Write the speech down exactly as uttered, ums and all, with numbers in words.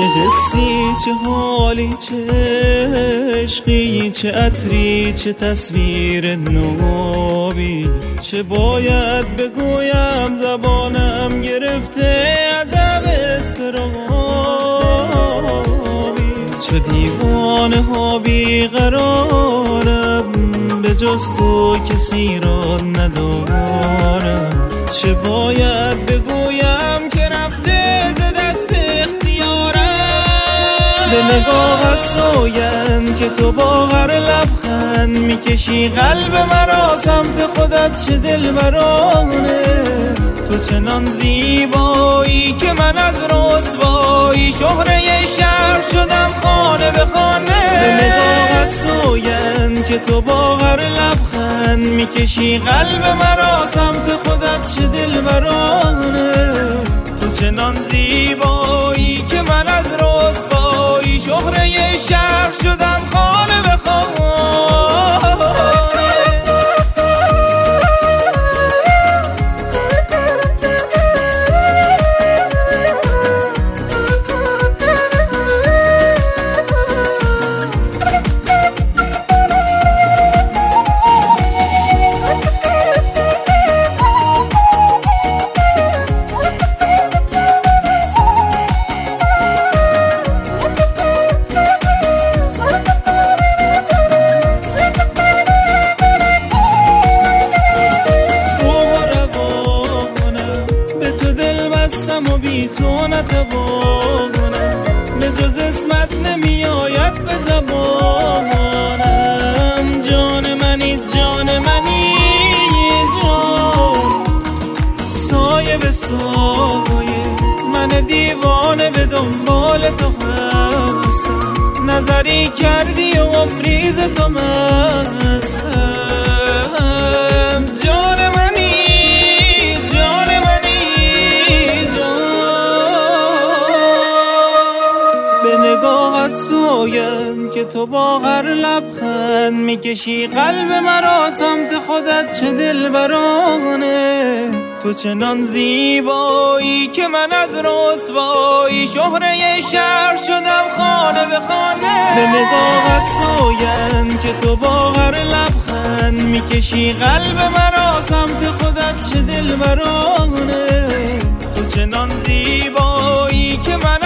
چه حسی، چه حالی، چه عشقی، چه عطری، چه تصویر نوبی. چه باید بگویم زبانم گرفته عجب اضطرابی. چه دیوانه ها بیقرارم، به جز تو کسی را ندارم. چه باید بگویم که رفته ز دست اختیارم. به نگاهت سویم که تو با هر لبخند میکشی قلب مرا سمت خودت. چه دلبرانه تو چنان زیبایی که من از رسوایی شهره شهر شدم خانه به خانه. به نگاهت سویم که تو با هر لبخند میکشی قلب مرا سمت خودت. چه دلبرانه تو چنان زیبایی که من از رسوایی شهره شهر شدم خانه به خانه. و بی تو نتوانم، به جز اسمت نمی آید به زبانم. جان منی جان منی جان، سایه به سایه من دیوانه به دنبال تو هستم. نظری کردی و عمری ز تو مستم. جان منی جان منی نگاهت سویم که تو با هر لبخند میکشی قلب مرا سمت خودت. چه دلبرانه تو چنان زیبایی که من از رسوایی شهره شهر شدم خانه به خانه. به نگاهت سویم که تو با هر لبخند میکشی قلب مرا سمت خودت. چه دلبرانه تو چنان زیبایی که من